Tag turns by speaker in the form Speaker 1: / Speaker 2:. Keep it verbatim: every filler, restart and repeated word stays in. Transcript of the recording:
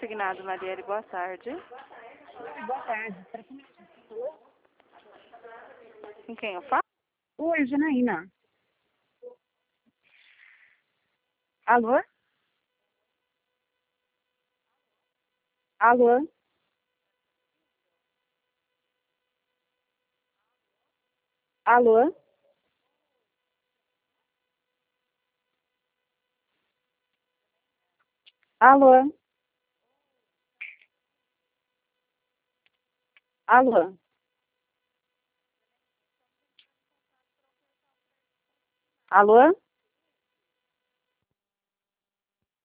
Speaker 1: consignado, Marielle, boa tarde.
Speaker 2: Boa tarde. Para começar,
Speaker 1: Com quem eu falo?
Speaker 2: oi, Janaína. Alô? Alô? Alô? Alô? Alô? Alô?